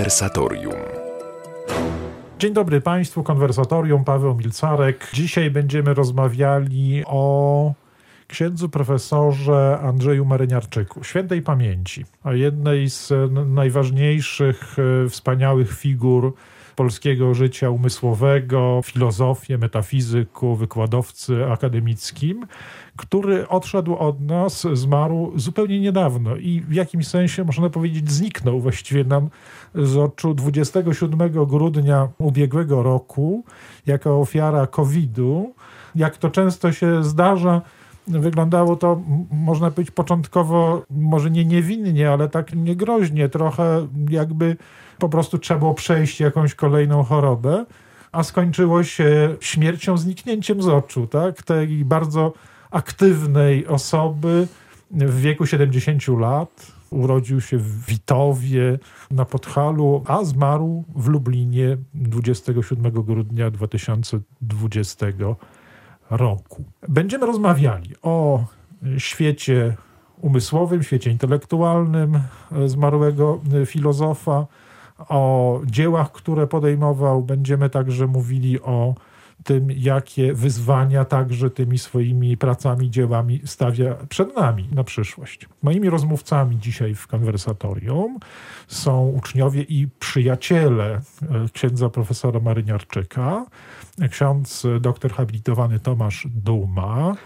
Konwersatorium. Dzień dobry Państwu, Konwersatorium, Paweł Milcarek. Dzisiaj będziemy rozmawiali o księdzu profesorze Andrzeju Maryniarczyku, świętej pamięci, o jednej z najważniejszych, wspaniałych figur polskiego życia umysłowego, filozofie, metafizyku, wykładowcy akademickim, który odszedł od nas, zmarł zupełnie niedawno i w jakimś sensie, można powiedzieć, zniknął właściwie nam z oczu 27 grudnia ubiegłego roku jako ofiara COVID-u. Jak to często się zdarza, wyglądało to, można powiedzieć, początkowo może nie niewinnie, ale tak niegroźnie, trochę jakby po prostu trzeba było przejść jakąś kolejną chorobę, a skończyło się śmiercią, zniknięciem z oczu, tak? Tej bardzo aktywnej osoby w wieku 70 lat. Urodził się w Witowie na Podhalu, a zmarł w Lublinie 27 grudnia 2020 roku. Będziemy rozmawiali o świecie umysłowym, świecie intelektualnym zmarłego filozofa, o dziełach, które podejmował. Będziemy także mówili o tym, jakie wyzwania także tymi swoimi pracami, dziełami stawia przed nami na przyszłość. Moimi rozmówcami dzisiaj w Konwersatorium są uczniowie i przyjaciele księdza profesora Maryniarczyka, ksiądz doktor habilitowany Tomasz Duma,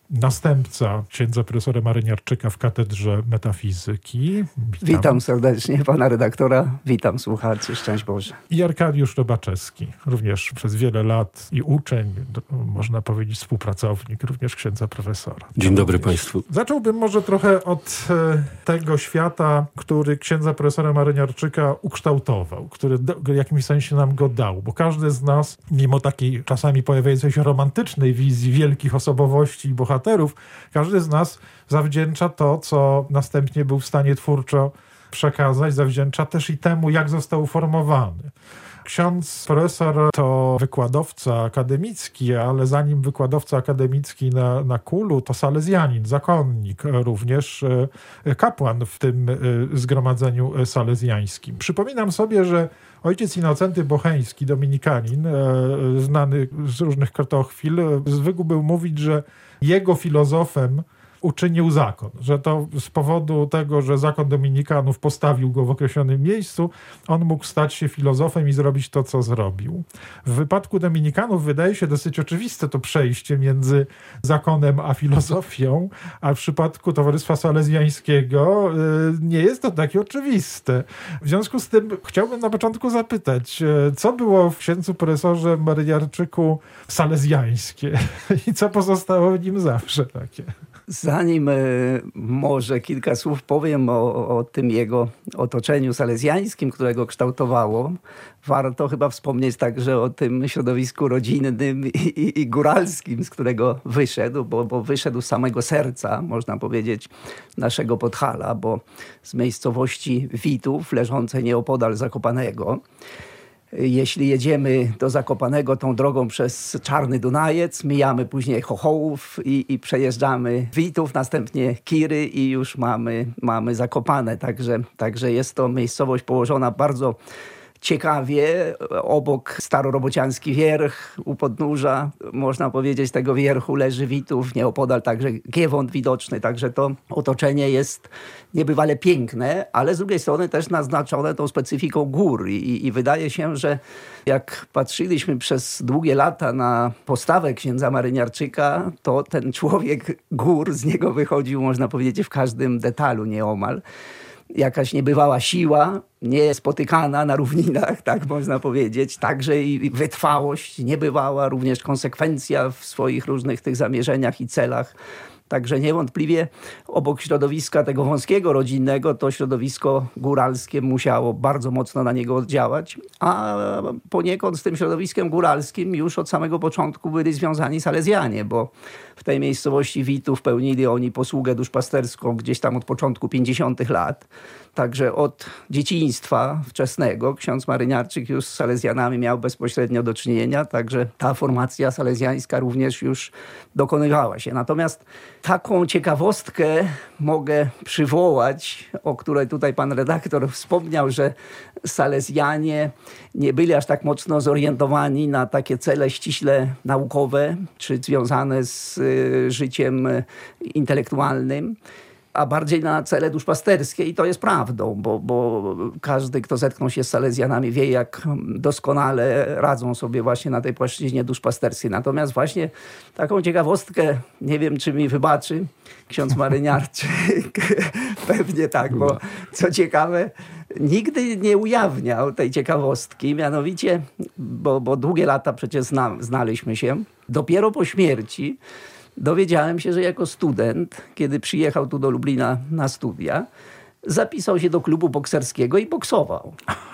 następca księdza profesora Maryniarczyka w Katedrze Metafizyki. Witam serdecznie pana redaktora, witam słuchaczy, szczęść Boże. I Arkadiusz Robaczewski, również przez wiele lat i uczeń, można powiedzieć współpracownik, również księdza profesora. Dzień dobry Państwu. Zacząłbym może trochę od tego świata, który księdza profesora Maryniarczyka ukształtował, który w jakimś sensie nam go dał, bo każdy z nas, mimo takiej czasami pojawiającej się romantycznej wizji wielkich osobowości i bohaterów, każdy z nas zawdzięcza to, co następnie był w stanie twórczo przekazać, zawdzięcza też i temu, jak został uformowany. Ksiądz profesor to wykładowca akademicki, ale zanim wykładowca akademicki na KUL-u, to salezjanin, zakonnik, również kapłan w tym zgromadzeniu salezjańskim. Przypominam sobie, że ojciec Innocenty Bocheński, dominikanin, znany z różnych kartochwil, zwykł był mówić, że jego filozofem uczynił zakon, że to z powodu tego, że zakon dominikanów postawił go w określonym miejscu, on mógł stać się filozofem i zrobić to, co zrobił. W wypadku dominikanów wydaje się dosyć oczywiste to przejście między zakonem a filozofią, a w przypadku Towarzystwa Salezjańskiego nie jest to takie oczywiste. W związku z tym chciałbym na początku zapytać, co było w księdzu profesorze Maryniarczyku salezjańskie i co pozostało w nim zawsze takie? Zanim może kilka słów powiem o tym jego otoczeniu salezjańskim, którego kształtowało, warto chyba wspomnieć także o tym środowisku rodzinnym i góralskim, z którego wyszedł, bo wyszedł z samego serca, można powiedzieć, naszego Podhala, bo z miejscowości Witów, leżącej nieopodal Zakopanego. Jeśli jedziemy do Zakopanego tą drogą przez Czarny Dunajec, mijamy później Chochołów i przejeżdżamy Witów, następnie Kiry i już mamy Zakopane. Także jest to miejscowość położona bardzo ciekawie, obok Starorobociański Wierch, u podnóża, można powiedzieć, tego wierchu leży Witów, nieopodal także Giewont widoczny, także to otoczenie jest niebywale piękne, ale z drugiej strony też naznaczone tą specyfiką gór i wydaje się, że jak patrzyliśmy przez długie lata na postawę księdza Maryniarczyka, to ten człowiek gór z niego wychodził, można powiedzieć, w każdym detalu nieomal. Jakaś niebywała siła, niespotykana na równinach, tak można powiedzieć. Także i wytrwałość niebywała, również konsekwencja w swoich różnych tych zamierzeniach i celach. Także niewątpliwie obok środowiska tego wąskiego rodzinnego, to środowisko góralskie musiało bardzo mocno na niego oddziałać, a poniekąd z tym środowiskiem góralskim już od samego początku byli związani salezjanie, bo w tej miejscowości Witów pełnili oni posługę duszpasterską gdzieś tam od początku 50. lat. Także od dzieciństwa wczesnego ksiądz Maryniarczyk już z salezjanami miał bezpośrednio do czynienia, także ta formacja salezjańska również już dokonywała się. Natomiast Taką ciekawostkę mogę przywołać, o której tutaj pan redaktor wspomniał, że Salezjanie nie byli aż tak mocno zorientowani na takie cele ściśle naukowe, czy związane z życiem intelektualnym, a bardziej na cele duszpasterskie. I to jest prawdą, bo każdy, kto zetknął się z Salezjanami, wie, jak doskonale radzą sobie właśnie na tej płaszczyźnie duszpasterskiej. Natomiast właśnie taką ciekawostkę, nie wiem, czy mi wybaczy ksiądz Maryniarczyk, pewnie tak, bo co ciekawe, nigdy nie ujawniał tej ciekawostki, mianowicie, bo długie lata przecież znaliśmy się, dopiero po śmierci dowiedziałem się, że jako student, kiedy przyjechał tu do Lublina na studia, zapisał się do klubu bokserskiego i boksował.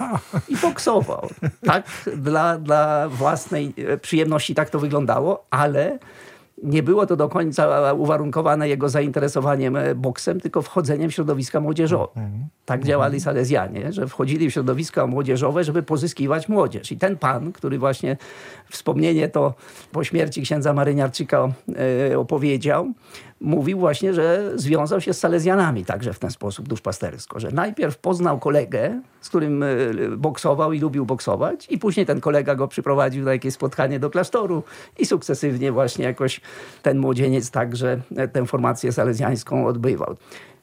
I boksował. Tak, dla własnej przyjemności tak to wyglądało, ale nie było to do końca uwarunkowane jego zainteresowaniem boksem, tylko wchodzeniem w środowiska młodzieżowe. Tak działali Salezjanie, że wchodzili w środowiska młodzieżowe, żeby pozyskiwać młodzież. I ten pan, który właśnie wspomnienie to po śmierci księdza Maryniarczyka opowiedział, mówił właśnie, że związał się z Salezjanami także w ten sposób duszpastersko, że najpierw poznał kolegę, z którym boksował i lubił boksować, i później ten kolega go przyprowadził na jakieś spotkanie do klasztoru i sukcesywnie właśnie jakoś ten młodzieniec także tę formację salezjańską odbywał.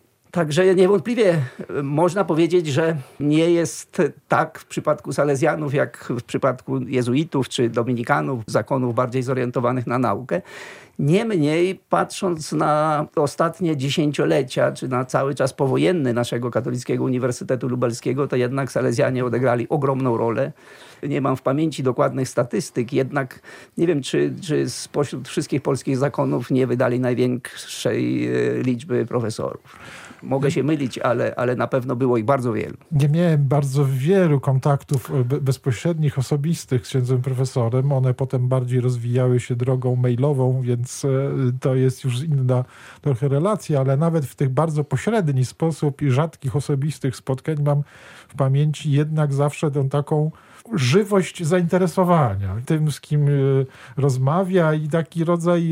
Także niewątpliwie można powiedzieć, że nie jest tak w przypadku Salezjanów, jak w przypadku jezuitów czy dominikanów, zakonów bardziej zorientowanych na naukę. Niemniej, patrząc na ostatnie dziesięciolecia, czy na cały czas powojenny naszego Katolickiego Uniwersytetu Lubelskiego, to jednak Salezjanie odegrali ogromną rolę. Nie mam w pamięci dokładnych statystyk, jednak nie wiem, czy spośród wszystkich polskich zakonów nie wydali największej liczby profesorów. Mogę się mylić, ale na pewno było ich bardzo wielu. Nie miałem bardzo wielu kontaktów bezpośrednich, osobistych z księdzem profesorem. One potem bardziej rozwijały się drogą mailową, więc to jest już inna trochę relacja, ale nawet w tych bardzo pośredni sposób i rzadkich osobistych spotkań mam w pamięci jednak zawsze tę taką żywość zainteresowania tym, z kim rozmawia, i taki rodzaj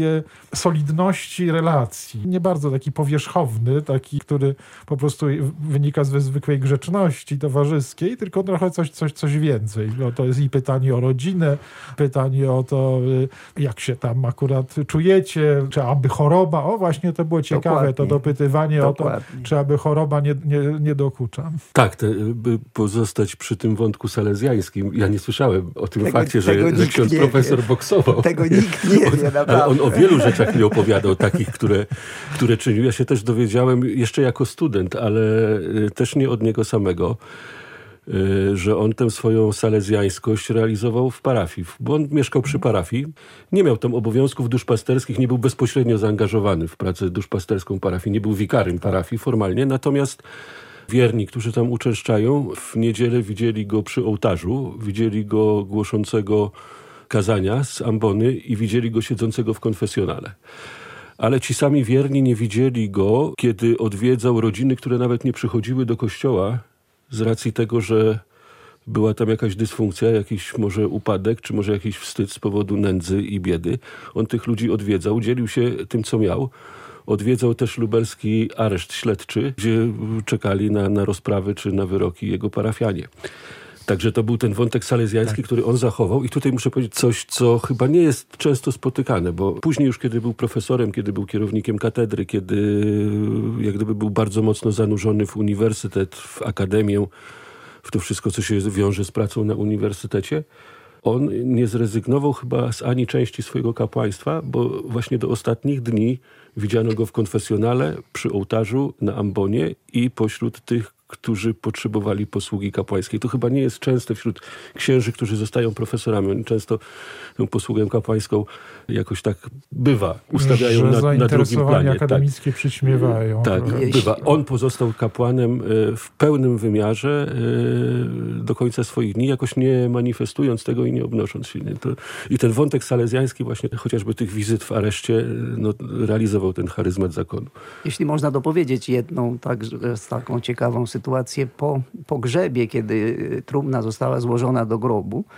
solidności relacji. Nie bardzo taki powierzchowny, taki, który po prostu wynika ze zwykłej grzeczności towarzyskiej, tylko trochę coś więcej. No, to jest i pytanie o rodzinę, pytanie o to, jak się tam akurat czujecie, czy aby choroba, właśnie to było ciekawe, dokładnie. To dopytywanie dokładnie. O to, czy aby choroba nie dokucza. Tak, by pozostać przy tym wątku salezjańskim. Ja nie słyszałem o tym fakcie, że ksiądz profesor boksował. Tego nikt nie wie, naprawdę. Ale on o wielu rzeczach mi opowiadał, takich, które czynił. Ja się też dowiedziałem jeszcze jako student, ale też nie od niego samego, że on tę swoją salezjańskość realizował w parafii, bo on mieszkał przy parafii, nie miał tam obowiązków duszpasterskich, nie był bezpośrednio zaangażowany w pracę duszpasterską parafii, nie był wikarym parafii formalnie, natomiast wierni, którzy tam uczęszczają, w niedzielę widzieli go przy ołtarzu, widzieli go głoszącego kazania z ambony i widzieli go siedzącego w konfesjonale. Ale ci sami wierni nie widzieli go, kiedy odwiedzał rodziny, które nawet nie przychodziły do kościoła z racji tego, że była tam jakaś dysfunkcja, jakiś może upadek, czy może jakiś wstyd z powodu nędzy i biedy. On tych ludzi odwiedzał, dzielił się tym, co miał. Odwiedzał też lubelski areszt śledczy, gdzie czekali na rozprawy czy na wyroki jego parafianie. Także to był ten wątek salezjański, który on zachował. I tutaj muszę powiedzieć coś, co chyba nie jest często spotykane, bo później już, kiedy był profesorem, kiedy był kierownikiem katedry, kiedy jak gdyby był bardzo mocno zanurzony w uniwersytet, w akademię, w to wszystko, co się wiąże z pracą na uniwersytecie, on nie zrezygnował chyba z ani części swojego kapłaństwa, bo właśnie do ostatnich dni widziano go w konfesjonale, przy ołtarzu, na ambonie i pośród tych, którzy potrzebowali posługi kapłańskiej. To chyba nie jest częste wśród księży, którzy zostają profesorami. Oni często tę posługę kapłańską jakoś tak bywa, ustawiają na drugim planie. Akademickie przyćmiewają. Tak, bywa. On pozostał kapłanem w pełnym wymiarze do końca swoich dni, jakoś nie manifestując tego i nie obnosząc się. I ten wątek salezjański właśnie, chociażby tych wizyt w areszcie, realizował ten charyzmat zakonu. Jeśli można dopowiedzieć jedną taką ciekawą sytuację po pogrzebie, kiedy trumna została złożona do grobu,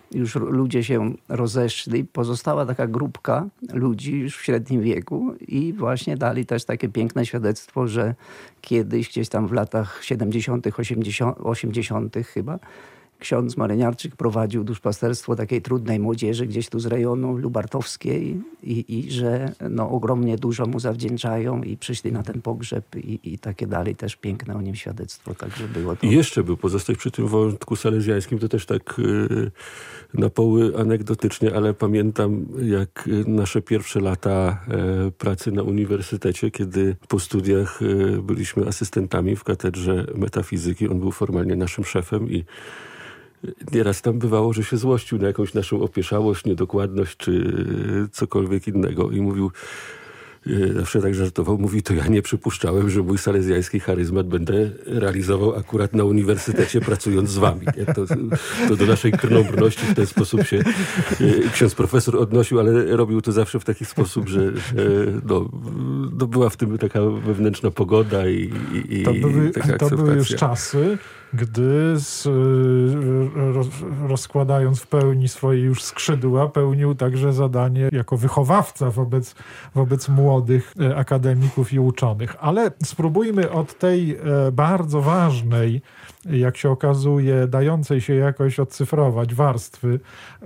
już ludzie się rozeszli, pozostała taka grupka ludzi już w średnim wieku i właśnie dali też takie piękne świadectwo, że kiedyś gdzieś tam w latach 70., 80. chyba ksiądz Maryniarczyk prowadził duszpasterstwo takiej trudnej młodzieży gdzieś tu z rejonu lubartowskiej i że ogromnie dużo mu zawdzięczają i przyszli na ten pogrzeb i takie dali też piękne o nim świadectwo. Także było to... I jeszcze by pozostać przy tym wątku salezjańskim, to też tak na poły anegdotycznie, ale pamiętam jak nasze pierwsze lata pracy na uniwersytecie, kiedy po studiach byliśmy asystentami w katedrze metafizyki. On był formalnie naszym szefem i nieraz tam bywało, że się złościł na jakąś naszą opieszałość, niedokładność czy cokolwiek innego i mówił, zawsze tak żartował, mówi, to ja nie przypuszczałem, że mój salezjański charyzmat będę realizował akurat na uniwersytecie, pracując z wami. To do naszej krnąbrności w ten sposób się ksiądz profesor odnosił, ale robił to zawsze w taki sposób, że była w tym taka wewnętrzna pogoda i taka akceptacja. To były już czasy, gdy rozkładając w pełni swoje już skrzydła, pełnił także zadanie jako wychowawca wobec młodych akademików i uczonych. Ale spróbujmy od tej bardzo ważnej, jak się okazuje, dającej się jakoś odcyfrować warstwy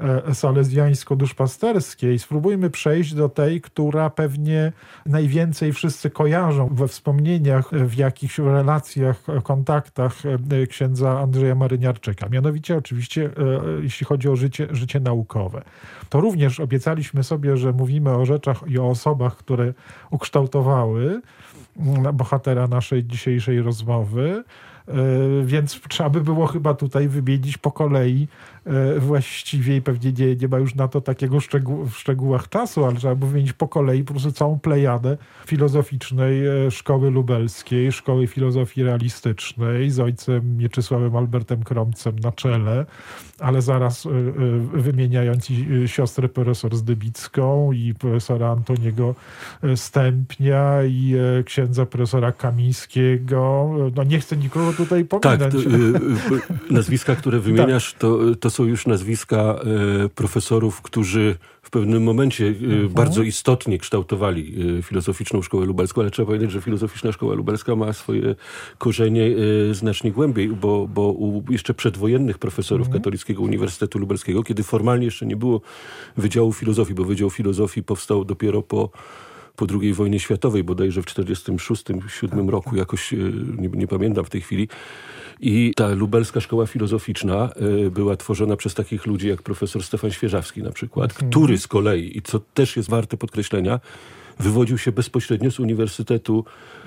salezjańsko-duszpasterskiej, spróbujmy przejść do tej, która pewnie najwięcej wszyscy kojarzą we wspomnieniach, w jakichś relacjach, kontaktach księdza Andrzeja Maryniarczyka. Mianowicie oczywiście, jeśli chodzi o życie naukowe. To również obiecaliśmy sobie, że mówimy o rzeczach i o osobach, które ukształtowały bohatera naszej dzisiejszej rozmowy. Więc trzeba by było chyba tutaj wymienić po kolei właściwie i pewnie nie ma już na to takiego w szczegółach czasu, ale trzeba by wymienić po kolei po prostu całą plejadę filozoficznej szkoły lubelskiej, szkoły filozofii realistycznej z ojcem Mieczysławem Albertem Kromcem na czele, ale zaraz wymieniając i siostrę profesor Zdybicką i profesora Antoniego Stępnia i księdza profesora Kamińskiego. Nie chcę nikogo tutaj pominąć. Tak, nazwiska, które wymieniasz, to są już nazwiska profesorów, którzy w pewnym momencie bardzo istotnie kształtowali filozoficzną szkołę lubelską, ale trzeba powiedzieć, że filozoficzna szkoła lubelska ma swoje korzenie znacznie głębiej, bo u jeszcze przedwojennych profesorów Katolickiego Uniwersytetu Lubelskiego, kiedy formalnie jeszcze nie było Wydziału Filozofii, bo Wydział Filozofii powstał dopiero po II wojnie światowej, bodajże w 1946-1947 roku, jakoś nie pamiętam w tej chwili. I ta lubelska szkoła filozoficzna była tworzona przez takich ludzi jak profesor Stefan Świeżawski na przykład, który z kolei, i co też jest warte podkreślenia, wywodził się bezpośrednio z Uniwersytetu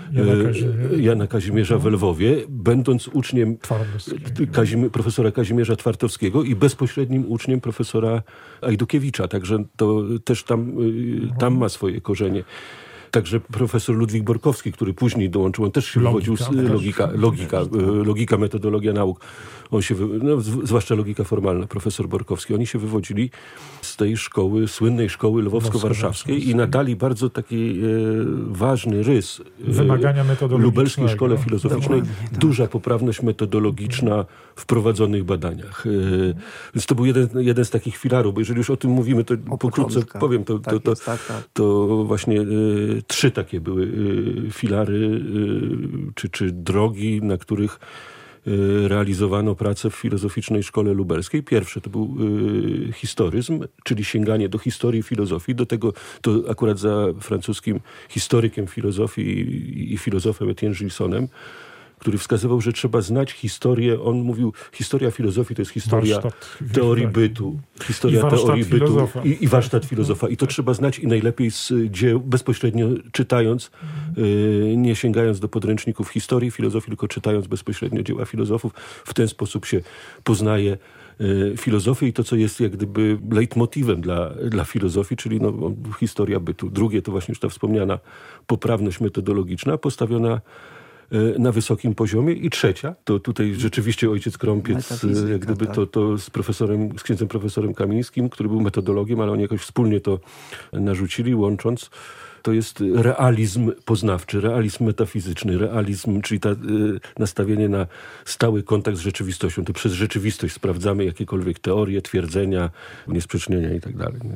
Jana Kazimierza w Lwowie, będąc uczniem profesora Kazimierza Twartowskiego i bezpośrednim uczniem profesora Ajdukiewicza. Także to też tam ma swoje korzenie. Także profesor Ludwik Borkowski, który później dołączył, on też się wywodził z logika, metodologia nauk. On się, zwłaszcza logika formalna, profesor Borkowski. Oni się wywodzili z tej szkoły, słynnej szkoły lwowsko-warszawskiej i nadali bardzo taki ważny rys lubelskiej szkole filozoficznej. Duża poprawność metodologiczna w prowadzonych badaniach. Więc to był jeden z takich filarów, bo jeżeli już o tym mówimy, to pokrótce powiem, to właśnie 3 takie były filary czy drogi, na których realizowano pracę w Filozoficznej Szkole Lubelskiej. Pierwsze to był historyzm, czyli sięganie do historii filozofii. Do tego to akurat za francuskim historykiem filozofii i filozofem Etienne Gilsonem, który wskazywał, że trzeba znać historię. On mówił, historia filozofii to jest historia teorii bytu. Historia teorii bytu i warsztat filozofa. I to trzeba znać i najlepiej z dzieł, bezpośrednio czytając, nie sięgając do podręczników historii filozofii, tylko czytając bezpośrednio dzieła filozofów. W ten sposób się poznaje filozofię i to, co jest jak gdyby leitmotywem dla filozofii, czyli historia bytu. Drugie to właśnie już ta wspomniana poprawność metodologiczna, postawiona na wysokim poziomie. I trzecia, to tutaj rzeczywiście ojciec Krąpiec, jak gdyby to z księdzem profesorem Kamińskim, który był metodologiem, ale oni jakoś wspólnie to narzucili, łącząc to jest realizm poznawczy, realizm metafizyczny, realizm, czyli nastawienie na stały kontakt z rzeczywistością. To przez rzeczywistość sprawdzamy jakiekolwiek teorie, twierdzenia, niesprzecznienia i tak dalej.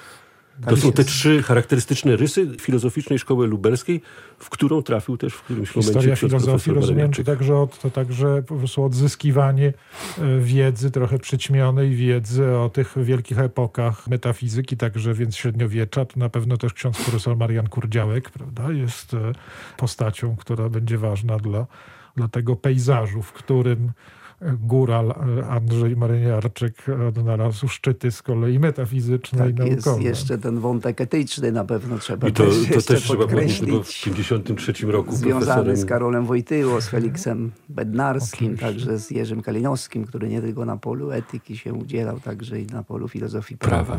To są te 3 charakterystyczne rysy filozoficznej szkoły lubelskiej, w którą trafił też w którymś momencie Historia filozofii, rozumiem, to także po prostu odzyskiwanie wiedzy, trochę przyćmionej wiedzy o tych wielkich epokach metafizyki, także więc średniowiecza. To na pewno też ksiądz profesor Marian Kurdziałek, prawda, jest postacią, która będzie ważna dla tego pejzażu, w którym góral Andrzej Maryniarczyk odnalazł szczyty z kolei metafizyczne i naukowe. Jest jeszcze ten wątek etyczny na pewno trzeba to też trzeba podkreślić. Bo w 1953 roku związany z Karolem Wojtyło, z Feliksem Bednarskim, także z Jerzym Kalinowskim, który nie tylko na polu etyki się udzielał, także i na polu filozofii prawa.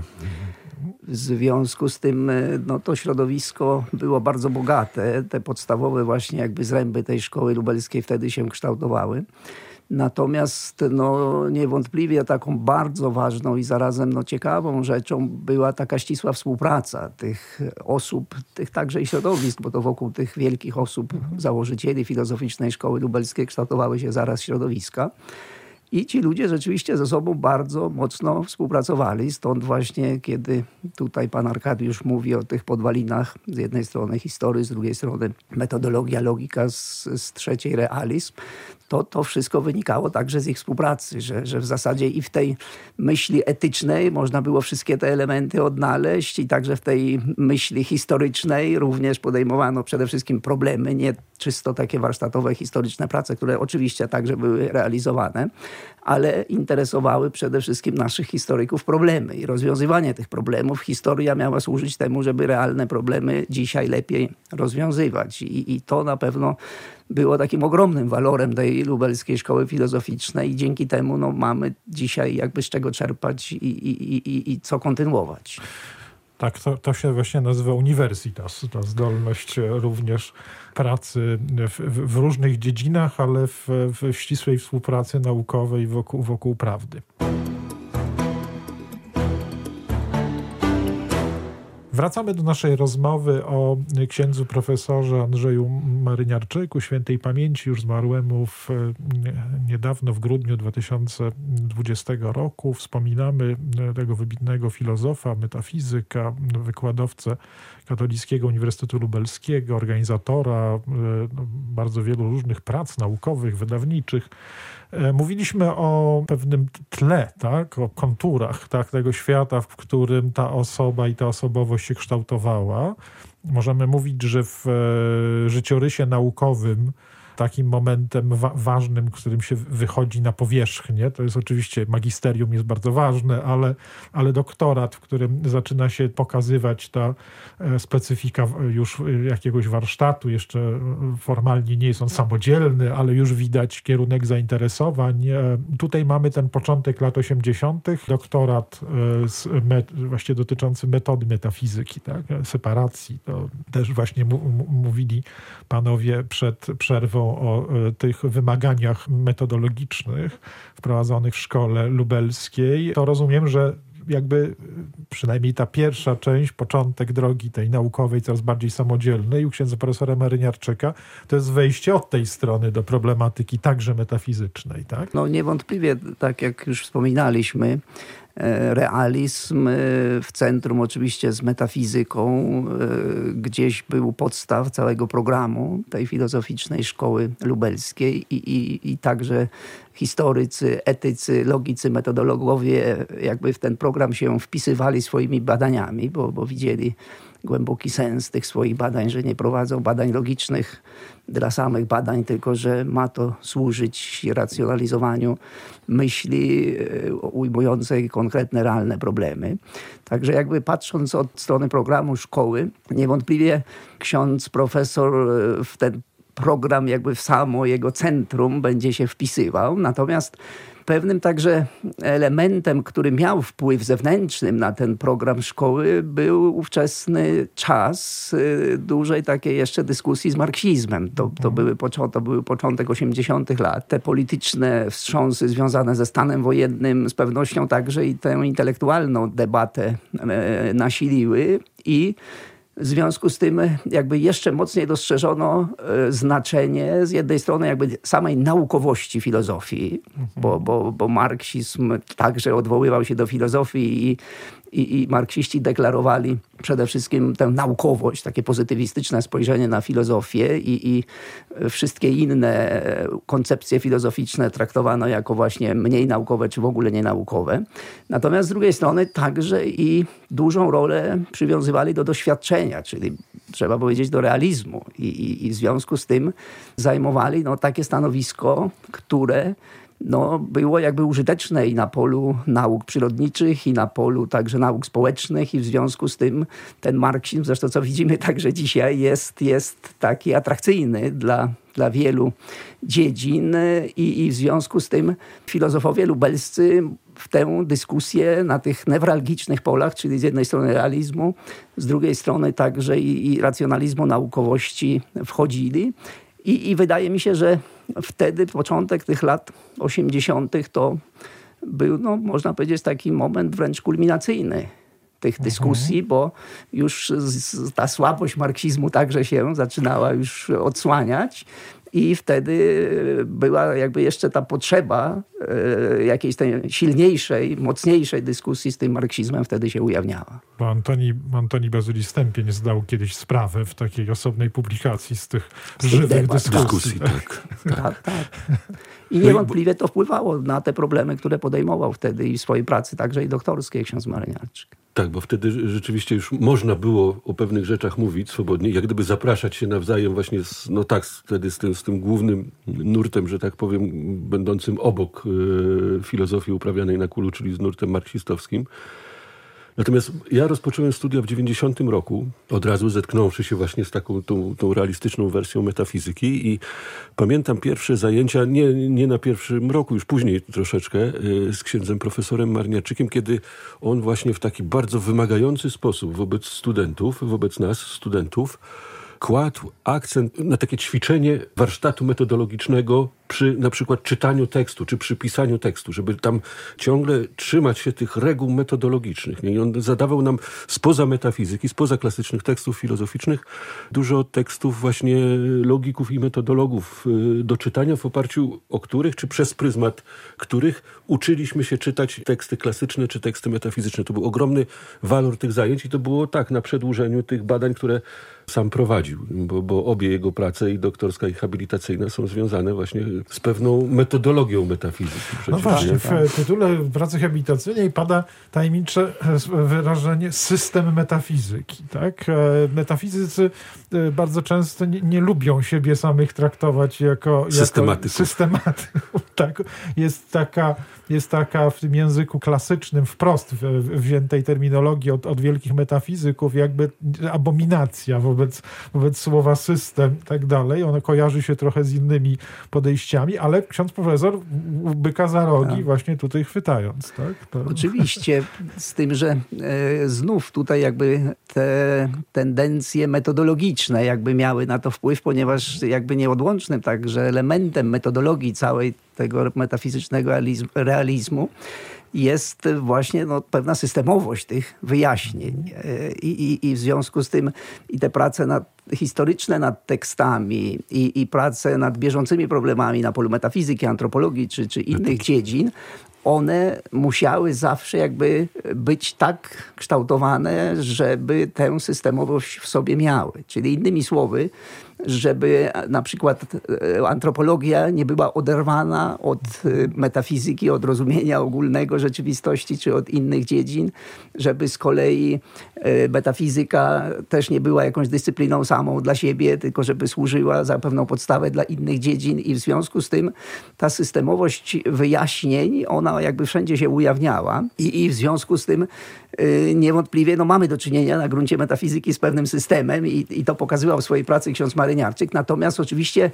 W związku z tym to środowisko było bardzo bogate. Te podstawowe właśnie jakby zręby tej szkoły lubelskiej wtedy się kształtowały. Natomiast niewątpliwie taką bardzo ważną i zarazem ciekawą rzeczą była taka ścisła współpraca tych osób, tych także i środowisk, bo to wokół tych wielkich osób, założycieli filozoficznej szkoły lubelskiej kształtowały się zaraz środowiska. I ci ludzie rzeczywiście ze sobą bardzo mocno współpracowali. Stąd właśnie, kiedy tutaj pan Arkadiusz mówi o tych podwalinach, z jednej strony history, z drugiej strony metodologia, logika, z trzeciej realizm, to wszystko wynikało także z ich współpracy, że w zasadzie i w tej myśli etycznej można było wszystkie te elementy odnaleźć i także w tej myśli historycznej również podejmowano przede wszystkim problemy, nie czysto takie warsztatowe, historyczne prace, które oczywiście także były realizowane, ale interesowały przede wszystkim naszych historyków problemy i rozwiązywanie tych problemów. Historia miała służyć temu, żeby realne problemy dzisiaj lepiej rozwiązywać i to na pewno było takim ogromnym walorem tej lubelskiej szkoły filozoficznej i dzięki temu mamy dzisiaj jakby z czego czerpać i co kontynuować. Tak, to się właśnie nazywa uniwersytas, ta zdolność również pracy w różnych dziedzinach, ale w ścisłej współpracy naukowej wokół prawdy. Wracamy do naszej rozmowy o księdzu profesorze Andrzeju Maryniarczyku, świętej pamięci, już zmarłemu niedawno w grudniu 2020 roku. Wspominamy tego wybitnego filozofa, metafizyka, wykładowcę Katolickiego Uniwersytetu Lubelskiego, organizatora bardzo wielu różnych prac naukowych, wydawniczych. Mówiliśmy o pewnym tle, tak? O konturach tego świata, w którym ta osoba i ta osobowość się kształtowała. Możemy mówić, że w życiorysie naukowym takim momentem ważnym, którym się wychodzi na powierzchnię, to jest oczywiście magisterium jest bardzo ważne, ale doktorat, w którym zaczyna się pokazywać ta specyfika już jakiegoś warsztatu, jeszcze formalnie nie jest on samodzielny, ale już widać kierunek zainteresowań. Tutaj mamy ten początek lat 80., doktorat właśnie dotyczący metody metafizyki, tak? Separacji. To też właśnie mówili panowie przed przerwą o tych wymaganiach metodologicznych wprowadzonych w szkole lubelskiej, to rozumiem, że jakby przynajmniej ta pierwsza część, początek drogi tej naukowej, coraz bardziej samodzielnej u księdza profesora Maryniarczyka, to jest wejście od tej strony do problematyki także metafizycznej, tak? Niewątpliwie, tak jak już wspominaliśmy, realizm w centrum oczywiście z metafizyką gdzieś był podstaw całego programu tej filozoficznej szkoły lubelskiej i także historycy, etycy, logicy, metodologowie jakby w ten program się wpisywali swoimi badaniami, bo widzieli głęboki sens tych swoich badań, że nie prowadzą badań logicznych dla samych badań, tylko że ma to służyć racjonalizowaniu myśli ujmującej konkretne, realne problemy. Także jakby patrząc od strony programu szkoły, niewątpliwie ksiądz profesor w ten program jakby w samo jego centrum będzie się wpisywał. Natomiast pewnym także elementem, który miał wpływ zewnętrzny na ten program szkoły, był ówczesny czas dużej takiej jeszcze dyskusji z marksizmem. To był początek 80. lat. Te polityczne wstrząsy związane ze stanem wojennym z pewnością także i tę intelektualną debatę nasiliły i W związku z tym jakby jeszcze mocniej dostrzeżono znaczenie z jednej strony jakby samej naukowości filozofii, bo marksizm także odwoływał się do filozofii i marksiści deklarowali przede wszystkim tę naukowość, takie pozytywistyczne spojrzenie na filozofię i wszystkie inne koncepcje filozoficzne traktowano jako właśnie mniej naukowe czy w ogóle nienaukowe. Natomiast z drugiej strony także i dużą rolę przywiązywali do doświadczenia, czyli trzeba powiedzieć do realizmu i w związku z tym zajmowali takie stanowisko, które było jakby użyteczne i na polu nauk przyrodniczych, i na polu także nauk społecznych i w związku z tym ten marksizm, zresztą co widzimy także dzisiaj, jest taki atrakcyjny dla wielu dziedzin i w związku z tym filozofowie lubelscy w tę dyskusję na tych newralgicznych polach, czyli z jednej strony realizmu, z drugiej strony także i racjonalizmu naukowości wchodzili. I wydaje mi się, że wtedy początek tych lat 80. to był, można powiedzieć, taki moment wręcz kulminacyjny tych dyskusji, bo już ta słabość marksizmu także się zaczynała już odsłaniać. I wtedy była jakby jeszcze ta potrzeba jakiejś tej silniejszej, mocniejszej dyskusji z tym marksizmem wtedy się ujawniała. Bo Antoni Bazylii-Stępień zdał kiedyś sprawę w takiej osobnej publikacji z tych żywych dyskusji. Tak. I niewątpliwie to wpływało na te problemy, które podejmował wtedy i w swojej pracy, także i doktorskiej, ksiądz Mareniarczyk. Tak, bo wtedy rzeczywiście już można było o pewnych rzeczach mówić swobodnie, jak gdyby zapraszać się nawzajem właśnie wtedy z tym głównym nurtem, że tak powiem, będącym obok filozofii uprawianej na kulu, czyli z nurtem marksistowskim. Natomiast ja rozpocząłem studia w 90 roku, od razu zetknąwszy się właśnie z taką tą realistyczną wersją metafizyki i pamiętam pierwsze zajęcia, nie na pierwszym roku, już później troszeczkę, z księdzem profesorem Mareniarczykiem, kiedy on właśnie w taki bardzo wymagający sposób wobec nas, studentów, kładł akcent na takie ćwiczenie warsztatu metodologicznego przy na przykład czytaniu tekstu, czy przy pisaniu tekstu, żeby tam ciągle trzymać się tych reguł metodologicznych. I on zadawał nam spoza metafizyki, spoza klasycznych tekstów filozoficznych, dużo tekstów właśnie logików i metodologów do czytania, w oparciu o których, czy przez pryzmat których uczyliśmy się czytać teksty klasyczne, czy teksty metafizyczne. To był ogromny walor tych zajęć i to było tak na przedłużeniu tych badań, które sam prowadził, bo obie jego prace, i doktorska, i habilitacyjna, są związane właśnie z pewną metodologią metafizyki. No właśnie, w tytule pracy habilitacyjnej pada tajemnicze wyrażenie system metafizyki. Tak? Metafizycy bardzo często nie lubią siebie samych traktować jako systematyków. Tak? Jest taka w tym języku klasycznym, wprost wziętej terminologii od wielkich metafizyków, jakby abominacja wobec słowa system i tak dalej. Ono kojarzy się trochę z innymi podejściami, ale ksiądz profesor byka za rogi właśnie tutaj chwytając. Tak? To... Oczywiście, z tym, że znów tutaj jakby te tendencje metodologiczne jakby miały na to wpływ, ponieważ jakby nieodłącznym także elementem metodologii całej tego metafizycznego realizmu jest właśnie pewna systemowość tych wyjaśnień. I w związku z tym i te prace historyczne nad tekstami i prace nad bieżącymi problemami na polu metafizyki, antropologii czy innych dziedzin, one musiały zawsze jakby być tak kształtowane, żeby tę systemowość w sobie miały. Czyli innymi słowy, żeby na przykład antropologia nie była oderwana od metafizyki, od rozumienia ogólnego rzeczywistości czy od innych dziedzin, żeby z kolei metafizyka też nie była jakąś dyscypliną samą dla siebie, tylko żeby służyła za pewną podstawę dla innych dziedzin i w związku z tym ta systemowość wyjaśnień, ona jakby wszędzie się ujawniała i w związku z tym niewątpliwie mamy do czynienia na gruncie metafizyki z pewnym systemem i to pokazywał w swojej pracy ksiądz Mareniarczyk, Mareniarczyk. Natomiast oczywiście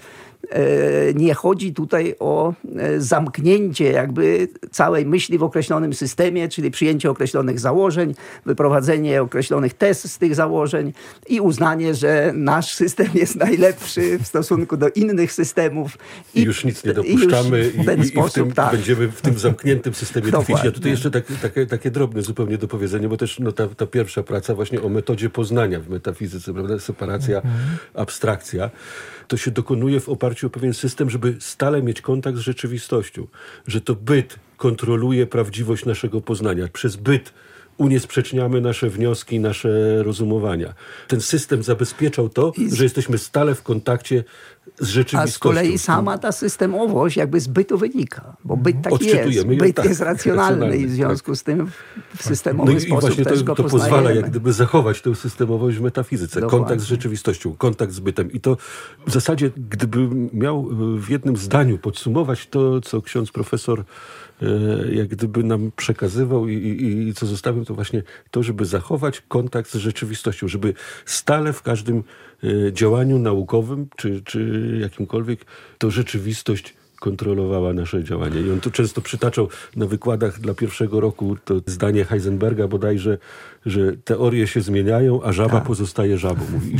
nie chodzi tutaj o zamknięcie jakby całej myśli w określonym systemie, czyli przyjęcie określonych założeń, wyprowadzenie określonych tez z tych założeń i uznanie, że nasz system jest najlepszy w stosunku do innych systemów. I już nic nie dopuszczamy będziemy w tym zamkniętym systemie tkwić. Ja tutaj jeszcze takie drobne zupełnie dopowiedzenie, bo też ta pierwsza praca właśnie o metodzie poznania w metafizyce, prawda? Separacja, abstrakcja. To się dokonuje w oparciu o pewien system, żeby stale mieć kontakt z rzeczywistością. Że to byt kontroluje prawdziwość naszego poznania. Przez byt uniesprzeczniamy nasze wnioski, nasze rozumowania. Ten system zabezpieczał to, że jesteśmy stale w kontakcie z rzeczywistością. A z kolei sama ta systemowość jakby z bytu wynika, bo byt taki jest. Byt jest racjonalny i w związku z tym w systemowy sposób właśnie też go to poznajemy. pozwala jak gdyby zachować tę systemowość w metafizyce. Dokładnie. Kontakt z rzeczywistością, kontakt z bytem. I to w zasadzie, gdybym miał w jednym zdaniu podsumować to, co ksiądz profesor jak gdyby nam przekazywał i co zostawił, to właśnie to, żeby zachować kontakt z rzeczywistością, żeby stale w każdym działaniu naukowym czy jakimkolwiek to rzeczywistość kontrolowała nasze działanie. I on to często przytaczał na wykładach dla pierwszego roku to zdanie Heisenberga bodajże, że teorie się zmieniają, a żaba pozostaje żabą. Mówi. I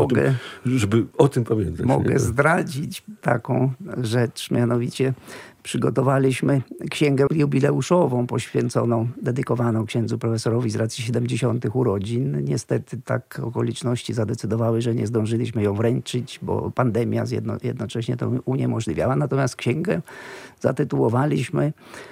żeby o tym pamiętać. Mogę zdradzić taką rzecz, mianowicie przygotowaliśmy księgę jubileuszową poświęconą, dedykowaną księdzu profesorowi z racji 70. urodzin. Niestety tak okoliczności zadecydowały, że nie zdążyliśmy ją wręczyć, bo pandemia jednocześnie to uniemożliwiała. Natomiast księgę zatytułowaliśmy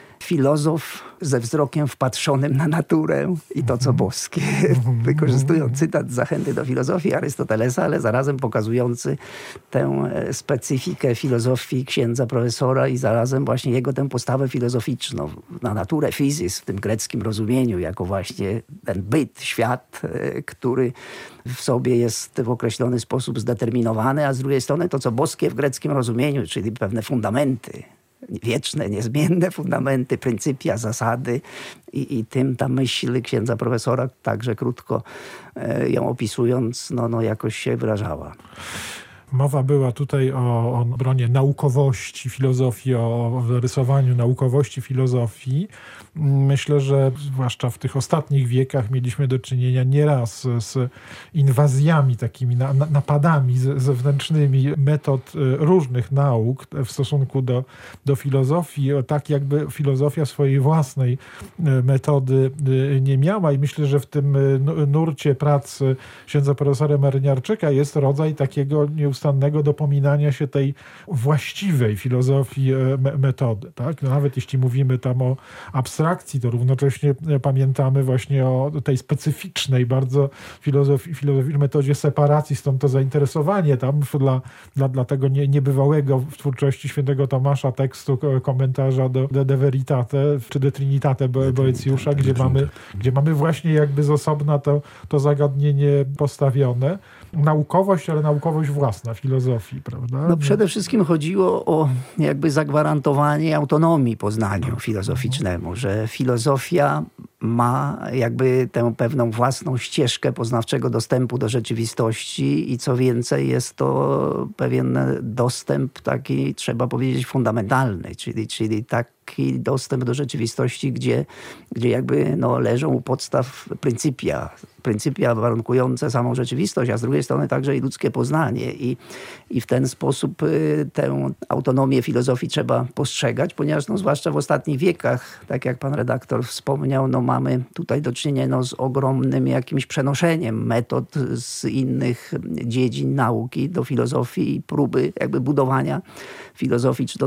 Filozof ze wzrokiem wpatrzonym na naturę i to, co boskie. Wykorzystując cytat z Zachęty do filozofii Arystotelesa, ale zarazem pokazujący tę specyfikę filozofii księdza profesora i zarazem właśnie jego tę postawę filozoficzną na naturę, fizys w tym greckim rozumieniu, jako właśnie ten byt, świat, który w sobie jest w określony sposób zdeterminowany, a z drugiej strony to, co boskie w greckim rozumieniu, czyli pewne fundamenty, wieczne, niezmienne fundamenty, pryncypia, zasady i tym ta myśl księdza profesora, także krótko ją opisując, jakoś się wyrażała. Mowa była tutaj o obronie naukowości filozofii, o rysowaniu naukowości filozofii. Myślę, że zwłaszcza w tych ostatnich wiekach mieliśmy do czynienia nieraz z inwazjami, takimi napadami zewnętrznymi metod różnych nauk w stosunku do filozofii. Tak jakby filozofia swojej własnej metody nie miała i myślę, że w tym nurcie pracy księdza profesora Mareniarczyka jest rodzaj takiego nieustannego dopominania się tej właściwej filozofii metody. Tak? Nawet jeśli mówimy tam o abstrakcji, to równocześnie pamiętamy właśnie o tej specyficznej bardzo filozofii metodzie separacji, stąd to zainteresowanie tam dla tego niebywałego w twórczości świętego Tomasza tekstu komentarza do De Veritate czy De Trinitate Boecjusza, gdzie mamy właśnie jakby z osobna to zagadnienie postawione. Naukowość, ale naukowość własna filozofii, prawda? Przede wszystkim chodziło o jakby zagwarantowanie autonomii poznaniu filozoficznemu, że filozofia ma jakby tę pewną własną ścieżkę poznawczego dostępu do rzeczywistości i co więcej jest to pewien dostęp taki, trzeba powiedzieć, fundamentalny, czyli taki dostęp do rzeczywistości, gdzie jakby leżą u podstaw pryncypia warunkujące samą rzeczywistość, a z drugiej strony także i ludzkie poznanie. I w ten sposób tę autonomię filozofii trzeba postrzegać, ponieważ zwłaszcza w ostatnich wiekach, tak jak pan redaktor wspomniał, mamy tutaj do czynienia z ogromnym jakimś przenoszeniem metod z innych dziedzin nauki do filozofii i próby jakby budowania filozofii, czy to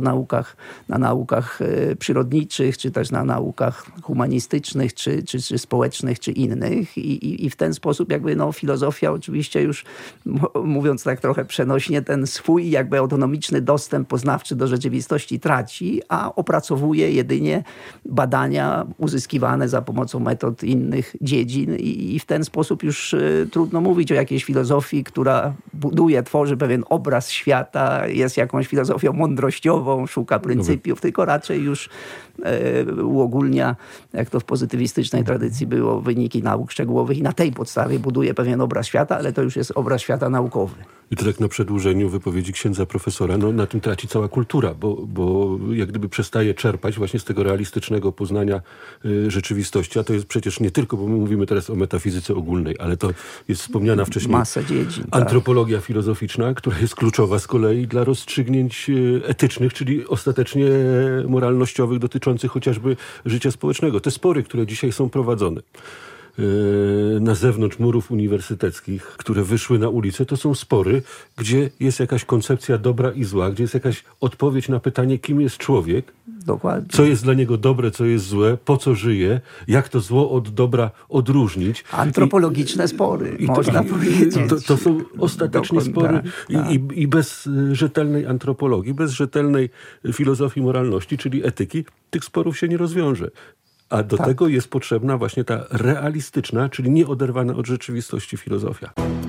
na naukach przyrodniczych, czy też na naukach humanistycznych, czy społecznych, czy innych. I w ten sposób jakby filozofia oczywiście już, mówiąc tak trochę przenośnie, ten swój jakby autonomiczny dostęp poznawczy do rzeczywistości traci, a opracowuje jedynie badania uzyskiwane za pomocą metod innych dziedzin i w ten sposób już trudno mówić o jakiejś filozofii, która buduje, tworzy pewien obraz świata, jest jakąś filozofią mądrościową, szuka pryncypiów, tylko raczej już uogólnia, jak to w pozytywistycznej tradycji było, wyniki nauk szczegółowych i tej podstawie buduje pewien obraz świata, ale to już jest obraz świata naukowy. I to tak na przedłużeniu wypowiedzi księdza profesora, no na tym traci cała kultura, bo jak gdyby przestaje czerpać właśnie z tego realistycznego poznania rzeczywistości, a to jest przecież nie tylko, bo my mówimy teraz o metafizyce ogólnej, ale to jest wspomniana wcześniej masę dziedzin, antropologia filozoficzna, która jest kluczowa z kolei dla rozstrzygnięć etycznych, czyli ostatecznie moralnościowych, dotyczących chociażby życia społecznego. Te spory, które dzisiaj są prowadzone na zewnątrz murów uniwersyteckich, które wyszły na ulicę, to są spory, gdzie jest jakaś koncepcja dobra i zła, gdzie jest jakaś odpowiedź na pytanie, kim jest człowiek, dokładnie, co jest dla niego dobre, co jest złe, po co żyje, jak to zło od dobra odróżnić. Antropologiczne spory, można powiedzieć. To są ostatecznie spory tak. I bez rzetelnej antropologii, bez rzetelnej filozofii moralności, czyli etyki, tych sporów się nie rozwiąże. A do tego jest potrzebna właśnie ta realistyczna, czyli nieoderwana od rzeczywistości filozofia.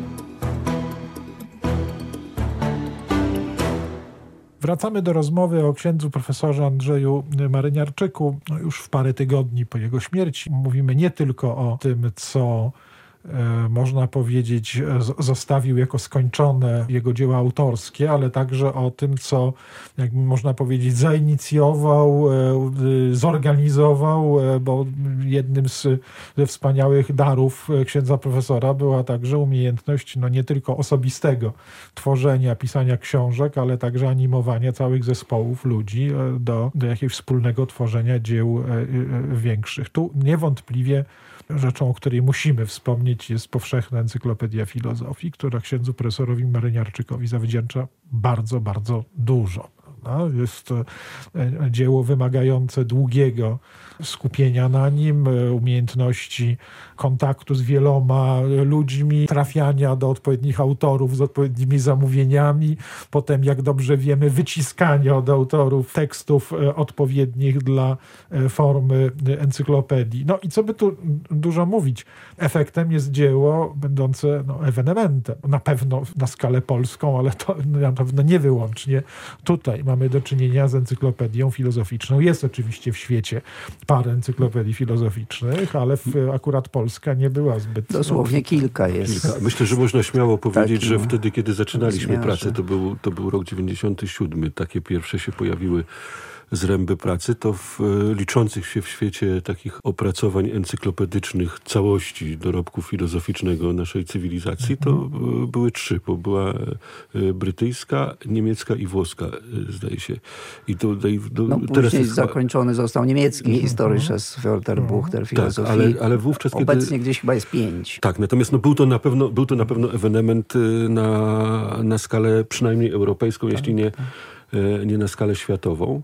Wracamy do rozmowy o księdzu profesorze Andrzeju Maryniarczyku. No już w parę tygodni po jego śmierci mówimy nie tylko o tym, co można powiedzieć zostawił jako skończone jego dzieła autorskie, ale także o tym, co jak można powiedzieć zainicjował, zorganizował, bo jednym ze wspaniałych darów księdza profesora była także umiejętność nie tylko osobistego tworzenia, pisania książek, ale także animowania całych zespołów ludzi do jakiegoś wspólnego tworzenia dzieł większych. Tu niewątpliwie rzeczą, o której musimy wspomnieć, jest Powszechna Encyklopedia Filozofii, która księdzu profesorowi Maryniarczykowi zawdzięcza bardzo, bardzo dużo. Jest to dzieło wymagające długiego skupienia na nim, umiejętności kontaktu z wieloma ludźmi, trafiania do odpowiednich autorów z odpowiednimi zamówieniami, potem, jak dobrze wiemy, wyciskania od autorów tekstów odpowiednich dla formy encyklopedii. No i co by tu dużo mówić, efektem jest dzieło będące ewenementem. Na pewno na skalę polską, ale to na pewno nie wyłącznie tutaj. Mamy do czynienia z encyklopedią filozoficzną. Jest oczywiście w świecie parę encyklopedii filozoficznych, ale akurat Polska nie była zbyt... Dosłownie kilka jest. Myślę, że można śmiało powiedzieć, że wtedy, kiedy zaczynaliśmy pracę, to był rok 97. Takie pierwsze się pojawiły zręby pracy, to w liczących się w świecie takich opracowań encyklopedycznych całości dorobku filozoficznego naszej cywilizacji, to były 3, bo była brytyjska, niemiecka i włoska, zdaje się. I to teraz później zakończony został niemiecki Historisches Wörterbuch der Philosophie. Tak, ale wówczas, obecnie gdzieś chyba jest 5. Tak, natomiast był to na pewno ewenement na skalę przynajmniej europejską, jeśli nie na skalę światową.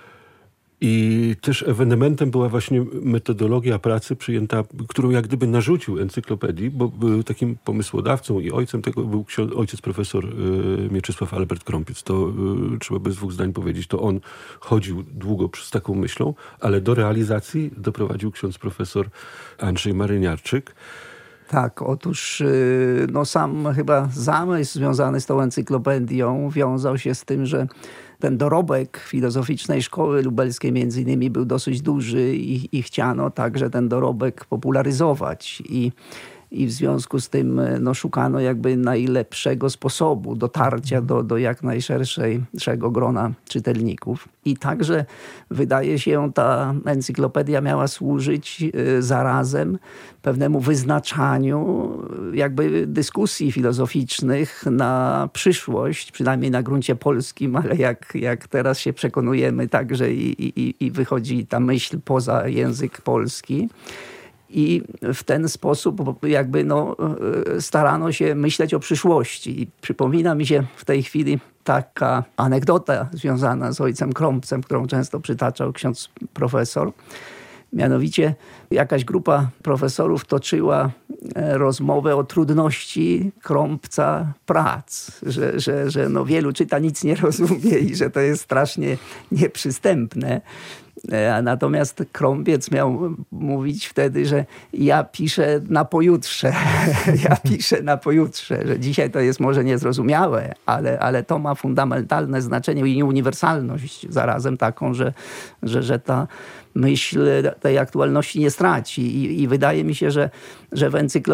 I też ewenementem była właśnie metodologia pracy przyjęta, którą jak gdyby narzucił encyklopedii, bo był takim pomysłodawcą i ojcem tego był ojciec profesor Mieczysław Albert Krąpiec. To trzeba bez 2 zdań powiedzieć. To on chodził długo z taką myślą, ale do realizacji doprowadził ksiądz profesor Andrzej Maryniarczyk. Tak, otóż sam chyba zamysł związany z tą encyklopedią wiązał się z tym, że ten dorobek Filozoficznej Szkoły Lubelskiej między innymi był dosyć duży i chciano także ten dorobek popularyzować. I w związku z tym szukano jakby najlepszego sposobu dotarcia do jak najszerszego grona czytelników. I także wydaje się, ta encyklopedia miała służyć zarazem pewnemu wyznaczaniu jakby dyskusji filozoficznych na przyszłość, przynajmniej na gruncie polskim, ale jak teraz się przekonujemy także i wychodzi ta myśl poza język polski. I w ten sposób jakby starano się myśleć o przyszłości. I przypomina mi się w tej chwili taka anegdota związana z ojcem Krąpcem, którą często przytaczał ksiądz profesor. Mianowicie jakaś grupa profesorów toczyła rozmowę o trudności Krąpca prac, że wielu czyta, nic nie rozumie i że to jest strasznie nieprzystępne. Natomiast Krąpiec miał mówić wtedy, że ja piszę na pojutrze. Ja piszę na pojutrze, że dzisiaj to jest może niezrozumiałe, ale to ma fundamentalne znaczenie i uniwersalność zarazem taką, że ta myśl tej aktualności nie straci. I wydaje mi się, że w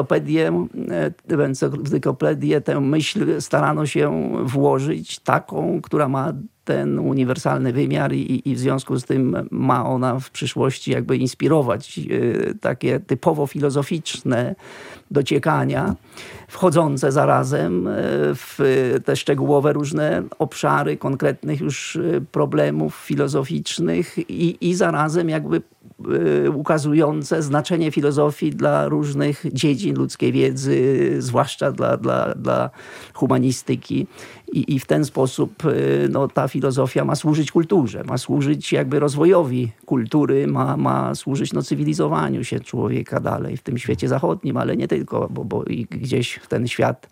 encyklopedię tę myśl starano się włożyć taką, która ma ten uniwersalny wymiar i w związku z tym ma ona w przyszłości jakby inspirować takie typowo filozoficzne dociekania, wchodzące zarazem w te szczegółowe różne obszary konkretnych już problemów filozoficznych i zarazem jakby ukazujące znaczenie filozofii dla różnych dziedzin ludzkiej wiedzy, zwłaszcza dla humanistyki. I w ten sposób ta filozofia ma służyć kulturze, ma służyć jakby rozwojowi kultury, ma służyć cywilizowaniu się człowieka dalej w tym świecie zachodnim, ale nie tylko, bo i gdzieś w ten świat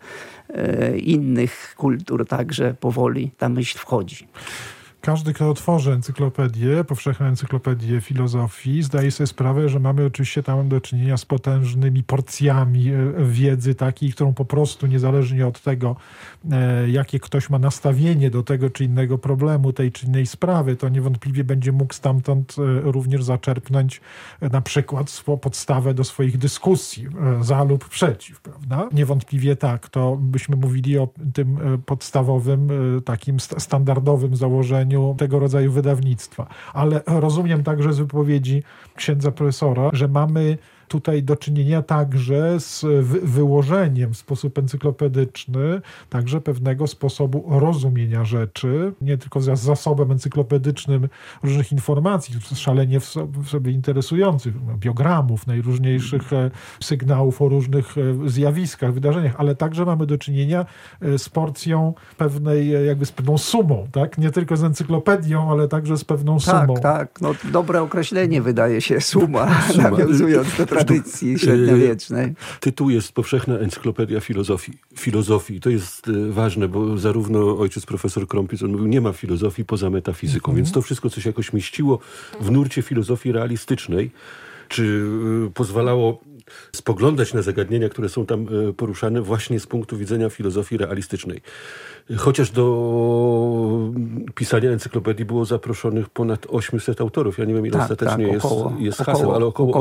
innych kultur także powoli ta myśl wchodzi. Każdy, kto otworzy encyklopedię, powszechną encyklopedię filozofii, zdaje sobie sprawę, że mamy oczywiście tam do czynienia z potężnymi porcjami wiedzy takiej, którą po prostu niezależnie od tego, jakie ktoś ma nastawienie do tego czy innego problemu, tej czy innej sprawy, to niewątpliwie będzie mógł stamtąd również zaczerpnąć na przykład podstawę do swoich dyskusji za lub przeciw, prawda? Niewątpliwie tak, to byśmy mówili o tym podstawowym, takim standardowym założeniu tego rodzaju wydawnictwa. Ale rozumiem także z wypowiedzi księdza profesora, że mamy tutaj do czynienia także z wyłożeniem w sposób encyklopedyczny także pewnego sposobu rozumienia rzeczy, nie tylko z zasobem encyklopedycznym różnych informacji, szalenie w sobie interesujących, biogramów, najróżniejszych sygnałów o różnych zjawiskach, wydarzeniach, ale także mamy do czynienia z porcją pewnej, jakby z pewną sumą, tak? Nie tylko z encyklopedią, ale także z pewną sumą. Tak. Dobre określenie wydaje się, suma. Nawiązując do tradycji średniowiecznej. Tytuł jest Powszechna Encyklopedia Filozofii. To jest ważne, bo zarówno ojciec profesor Krąpiec, on mówił, nie ma filozofii poza metafizyką, więc to wszystko, co się jakoś mieściło w nurcie filozofii realistycznej, czy pozwalało spoglądać na zagadnienia, które są tam poruszane właśnie z punktu widzenia filozofii realistycznej. Chociaż do pisania encyklopedii było zaproszonych ponad 800 autorów. Ja nie wiem, ile ostatecznie jest haseł, ale około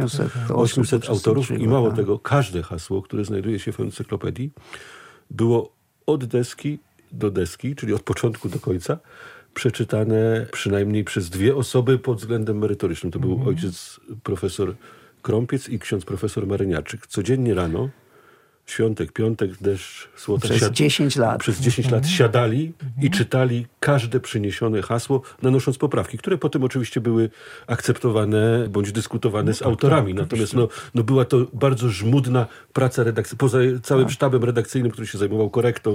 800 autorów i mało tego, każde hasło, które znajduje się w encyklopedii, było od deski do deski, czyli od początku do końca, przeczytane przynajmniej przez dwie osoby pod względem merytorycznym. To był ojciec profesor Krąpiec i ksiądz profesor Maryniarczyk. Codziennie rano, świątek, piątek, deszcz, słota. Przez 10 lat. Przez 10 lat siadali i czytali każde przyniesione hasło, nanosząc poprawki, które potem oczywiście były akceptowane bądź dyskutowane z autorami. Natomiast była to bardzo żmudna praca redakcyjna. Poza całym sztabem redakcyjnym, który się zajmował korektą,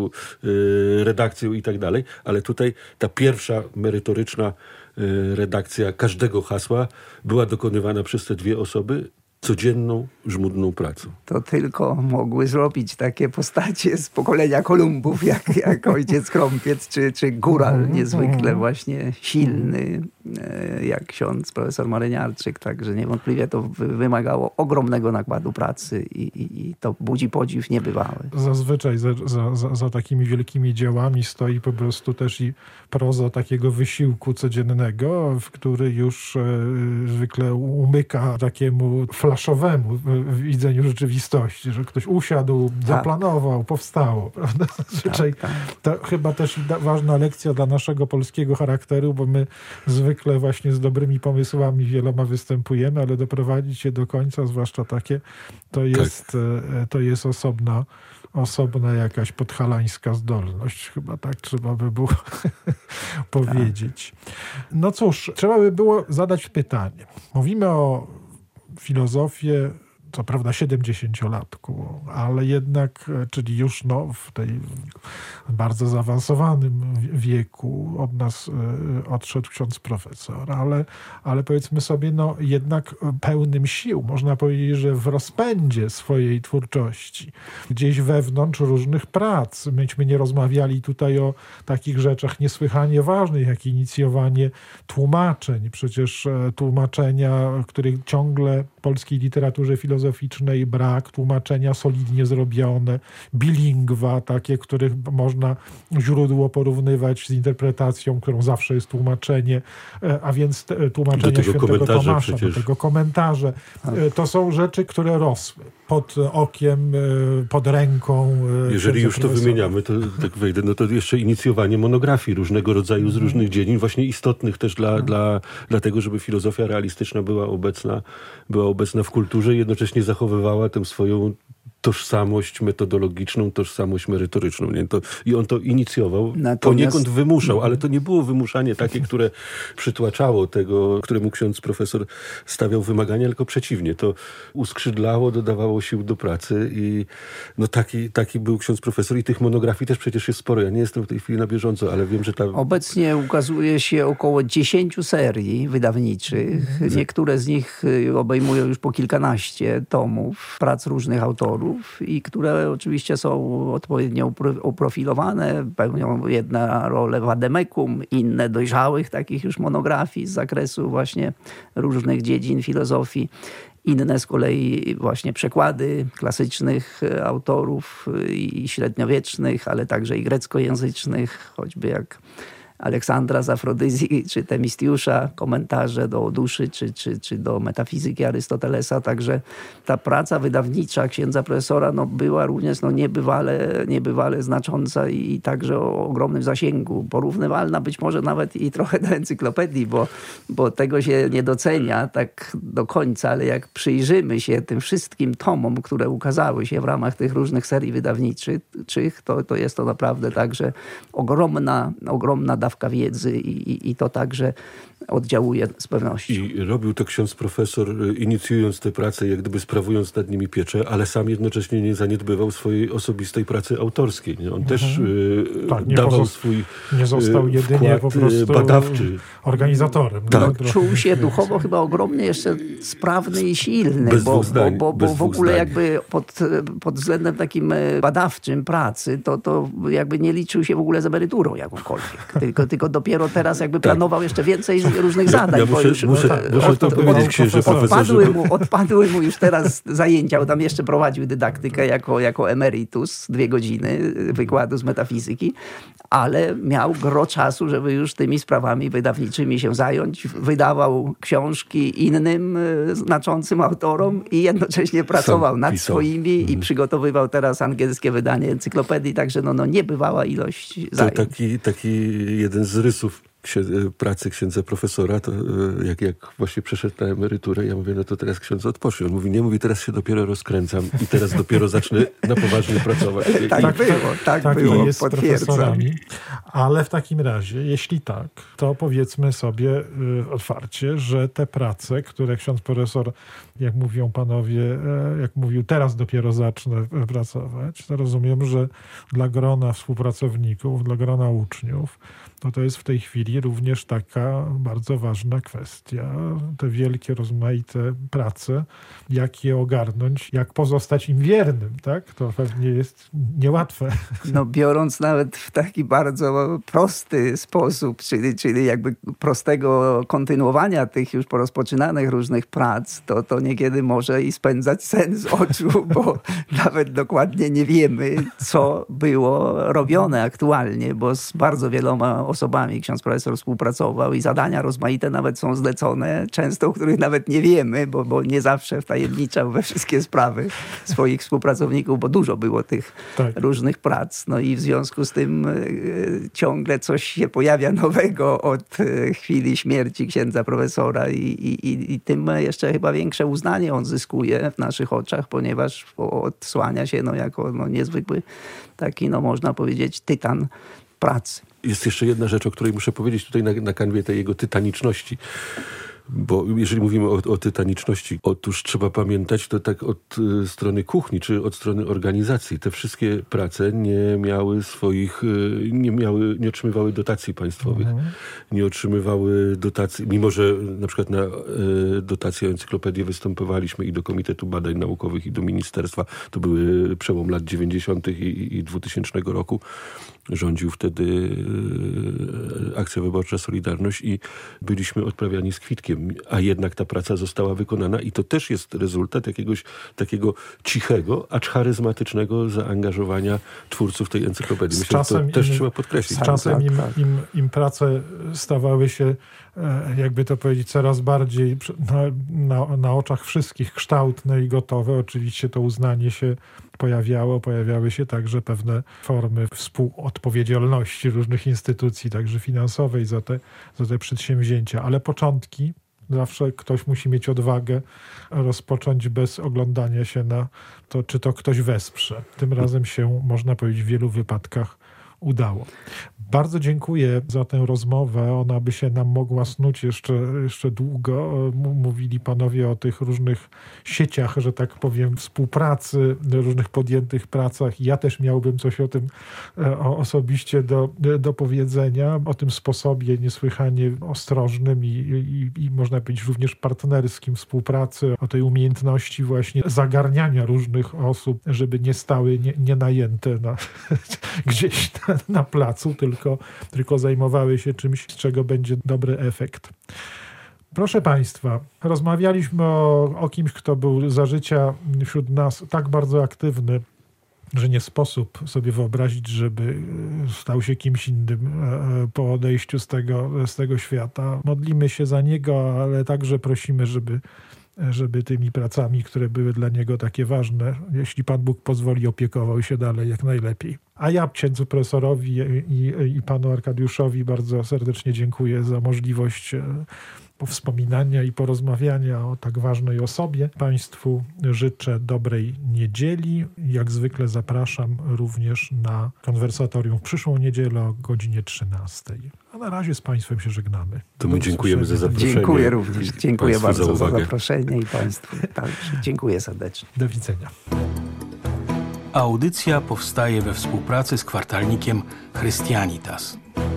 redakcją i tak dalej. Ale tutaj ta pierwsza merytoryczna redakcja każdego hasła była dokonywana przez te dwie osoby codzienną, żmudną pracą. To tylko mogły zrobić takie postacie z pokolenia Kolumbów, jak ojciec Krąpiec, czy góral niezwykle właśnie silny, jak ksiądz profesor Maryniarczyk. Także niewątpliwie to wymagało ogromnego nakładu pracy i to budzi podziw niebywały. Zazwyczaj za takimi wielkimi dziełami stoi po prostu też i proza takiego wysiłku codziennego, w który już zwykle umyka takiemu flaszowemu widzeniu rzeczywistości, że ktoś usiadł, zaplanował, powstało. Prawda? Zazwyczaj to chyba też ważna lekcja dla naszego polskiego charakteru, bo my zwykle właśnie z dobrymi pomysłami wieloma występujemy, ale doprowadzić je do końca, zwłaszcza takie, to jest osobna jakaś podhalańska zdolność. Chyba tak trzeba by było powiedzieć. No cóż, trzeba by było zadać pytanie. Mówimy o filozofię co prawda 70-latku, ale jednak, czyli już w tej bardzo zaawansowanym wieku od nas odszedł ksiądz profesor, ale powiedzmy sobie, jednak pełnym sił, można powiedzieć, że w rozpędzie swojej twórczości, gdzieś wewnątrz różnych prac. Myśmy nie rozmawiali tutaj o takich rzeczach niesłychanie ważnych, jak inicjowanie tłumaczeń. Przecież tłumaczenia, których ciągle w polskiej literaturze filozoficznej brak, tłumaczenia solidnie zrobione, bilingwa, takie, których można źródło porównywać z interpretacją, którą zawsze jest tłumaczenie, a więc tłumaczenia Świętego Tomasza, do tego komentarze. To są rzeczy, które rosły pod okiem, pod ręką. Jeżeli już to wymieniamy, to tak wejdę, to jeszcze inicjowanie monografii różnego rodzaju z różnych dziedzin, właśnie istotnych też dla tego, żeby filozofia realistyczna była obecna w kulturze i jednocześnie zachowywała tę swoją tożsamość metodologiczną, tożsamość merytoryczną. Nie? I on to inicjował, poniekąd wymuszał, ale to nie było wymuszanie takie, które przytłaczało tego, któremu ksiądz profesor stawiał wymagania, tylko przeciwnie. To uskrzydlało, dodawało sił do pracy i taki był ksiądz profesor i tych monografii też przecież jest sporo. Ja nie jestem w tej chwili na bieżąco, ale wiem, że Obecnie ukazuje się około 10 serii wydawniczych. Niektóre z nich obejmują już po kilkanaście tomów prac różnych autorów i które oczywiście są odpowiednio uprofilowane, pełnią jedna rolę vademecum, inne dojrzałych takich już monografii z zakresu właśnie różnych dziedzin filozofii. Inne z kolei właśnie przekłady klasycznych autorów i średniowiecznych, ale także i greckojęzycznych, choćby jak Aleksandra z Afrodyzji, czy Temistiusza, komentarze do Oduszy, czy do metafizyki Arystotelesa. Także ta praca wydawnicza księdza profesora była również niebywale znacząca i także o ogromnym zasięgu. Porównywalna być może nawet i trochę do encyklopedii, bo tego się nie docenia tak do końca, ale jak przyjrzymy się tym wszystkim tomom, które ukazały się w ramach tych różnych serii wydawniczych, to jest to naprawdę także ogromna dawka wiedzy i to także oddziałuje z pewnością. I robił to ksiądz profesor, inicjując tę pracę, jak gdyby sprawując nad nimi pieczę, ale sam jednocześnie nie zaniedbywał swojej osobistej pracy autorskiej. Nie? On też dawał swój nie został jedynie po prostu badawczy. Organizatorem. Czuł się duchowo chyba ogromnie jeszcze sprawny i silny, bo w ogóle jakby pod względem takim badawczym pracy, to jakby nie liczył się w ogóle z emeryturą jakąkolwiek. Tylko dopiero teraz jakby planował jeszcze więcej różnych zadań. Muszę to powiedzieć, księże profesorze. Odpadły mu już teraz zajęcia, bo tam jeszcze prowadził dydaktykę jako emeritus, 2 godziny wykładu z metafizyki, ale miał gro czasu, żeby już tymi sprawami wydawniczymi się zająć. Wydawał książki innym znaczącym autorom i jednocześnie pracował nad swoimi i przygotowywał teraz angielskie wydanie encyklopedii, także niebywała ilość zajęć. To taki jeden z rysów pracy księdza profesora, to jak właśnie przeszedł na emeryturę, ja mówię, to teraz ksiądz odpocznie. On mówi, teraz się dopiero rozkręcam i teraz dopiero zacznę na poważnie pracować. Tak było, jest z profesorami. Ale w takim razie, jeśli tak, to powiedzmy sobie otwarcie, że te prace, które ksiądz profesor, jak mówią panowie, jak mówił, teraz dopiero zacznę pracować, to rozumiem, że dla grona współpracowników, dla grona uczniów, to jest w tej chwili również taka bardzo ważna kwestia. Te wielkie, rozmaite prace, jak je ogarnąć, jak pozostać im wiernym, tak? To pewnie jest niełatwe. Biorąc nawet w taki bardzo prosty sposób, czyli jakby prostego kontynuowania tych już porozpoczynanych różnych prac, to niekiedy może i spędzać sen z oczu, bo nawet dokładnie nie wiemy, co było robione aktualnie, bo z bardzo wieloma osobami ksiądz profesor współpracował i zadania rozmaite nawet są zlecone, często o których nawet nie wiemy, bo nie zawsze wtajemniczał we wszystkie sprawy swoich współpracowników, bo dużo było tych różnych prac. I w związku z tym ciągle coś się pojawia nowego od chwili śmierci księdza profesora i tym jeszcze chyba większe uznanie on zyskuje w naszych oczach, ponieważ odsłania się jako niezwykły taki, można powiedzieć, tytan pracy. Jest jeszcze jedna rzecz, o której muszę powiedzieć tutaj na kanwie tej jego tytaniczności. Bo jeżeli mówimy o tytaniczności, otóż trzeba pamiętać to tak od strony kuchni, czy od strony organizacji. Te wszystkie prace nie otrzymywały dotacji państwowych. Nie otrzymywały dotacji, mimo że na przykład na dotację o encyklopedię występowaliśmy i do Komitetu Badań Naukowych, i do Ministerstwa. To były przełom lat 90. i 2000 roku. Rządził wtedy Akcja Wyborcza Solidarność i byliśmy odprawiani z kwitkiem, a jednak ta praca została wykonana i to też jest rezultat jakiegoś takiego cichego, acz charyzmatycznego zaangażowania twórców tej encyklopedii. Myślę, że to też trzeba podkreślić. Z czasem im prace stawały się, jakby to powiedzieć, coraz bardziej na oczach wszystkich kształtne i gotowe. Oczywiście to uznanie się pojawiały się także pewne formy współodpowiedzialności różnych instytucji, także finansowej za te przedsięwzięcia. Ale początki zawsze ktoś musi mieć odwagę rozpocząć bez oglądania się na to, czy to ktoś wesprze. Tym razem się, można powiedzieć, w wielu wypadkach udało. Bardzo dziękuję za tę rozmowę. Ona by się nam mogła snuć jeszcze długo. Mówili panowie o tych różnych sieciach, że tak powiem, współpracy, różnych podjętych pracach. Ja też miałbym coś o tym osobiście do powiedzenia. O tym sposobie niesłychanie ostrożnym i można powiedzieć również partnerskim współpracy. O tej umiejętności właśnie zagarniania różnych osób, żeby nie stały nienajęte gdzieś na placu, tylko zajmowały się czymś, z czego będzie dobry efekt. Proszę Państwa, rozmawialiśmy o kimś, kto był za życia wśród nas tak bardzo aktywny, że nie sposób sobie wyobrazić, żeby stał się kimś innym po odejściu z tego świata. Modlimy się za niego, ale także prosimy, żeby tymi pracami, które były dla niego takie ważne, jeśli Pan Bóg pozwoli, opiekował się dalej jak najlepiej. A ja księdzu profesorowi i panu Arkadiuszowi bardzo serdecznie dziękuję za możliwość powspominania i porozmawiania o tak ważnej osobie. Państwu życzę dobrej niedzieli. Jak zwykle zapraszam również na konwersatorium w przyszłą niedzielę o godzinie 13. A na razie z Państwem się żegnamy. To my dziękujemy za zaproszenie. Dziękuję również. Dziękuję bardzo za uwagę. zaproszenie i Państwu także. Dziękuję serdecznie. Do widzenia. Audycja powstaje we współpracy z kwartalnikiem Christianitas.